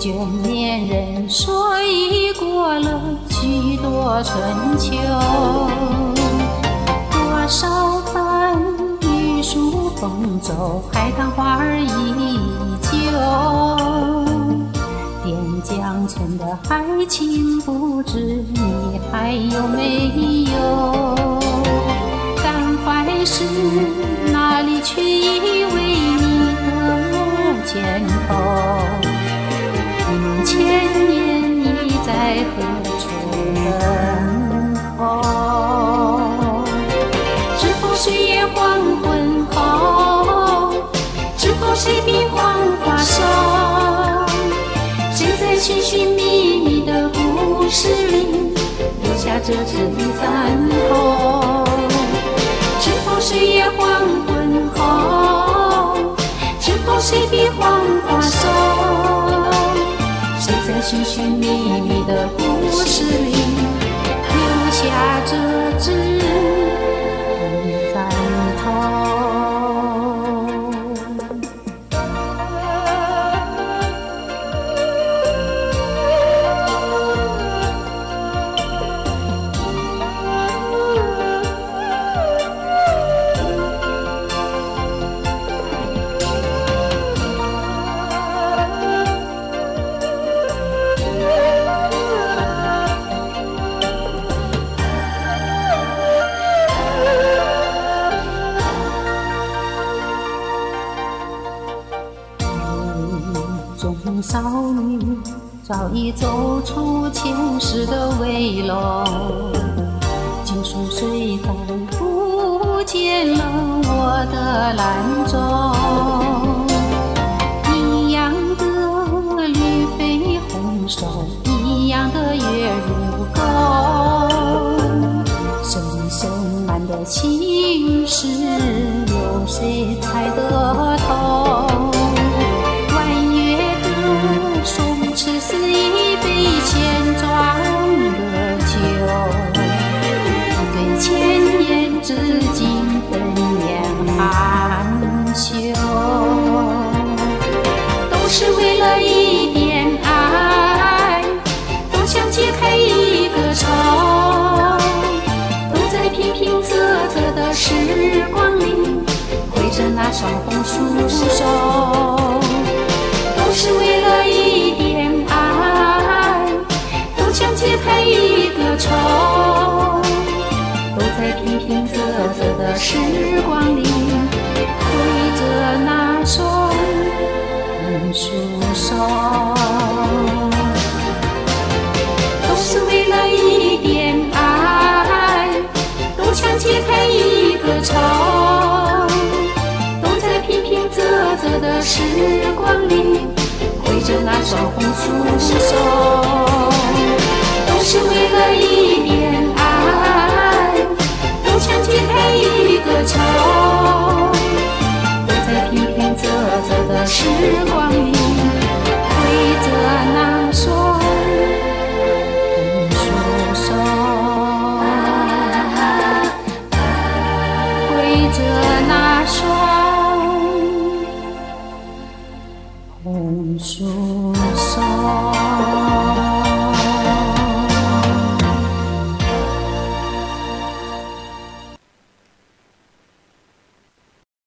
卷面人说已过了许多春秋，多少番玉树风骤，海棠花儿依旧。点江村的爱情，不知你还有没有？赶快是哪里去依偎你的肩头？千年你在何处等候？知否岁月黄昏后？知否谁比黄花瘦？谁在寻寻觅觅的故事里留下这字残头？知否岁月黄昏后？知否谁比黄花瘦？谁在寻寻觅觅的故事里留下这字残头？中少女早已走出前世的围笼，经数岁载不见了我的兰种。一样的绿肥红瘦，一样的月如钩，深深蓝的心事，有谁猜得透？只是一杯千庄的酒，一醉千年，至今粉面含羞。都是为了一点爱，都想解开一个愁，都在平平仄仄的时光里挥着那双红酥手。都是为了一点爱，都想解开一个愁，都在平平仄仄的时光里挥着那双红酥手。都是为了一点爱，都想解开一个愁，都在平平仄仄的时光里挥着那双红酥手。都是为了一点爱，都想解开一个愁，都在平平仄仄的时光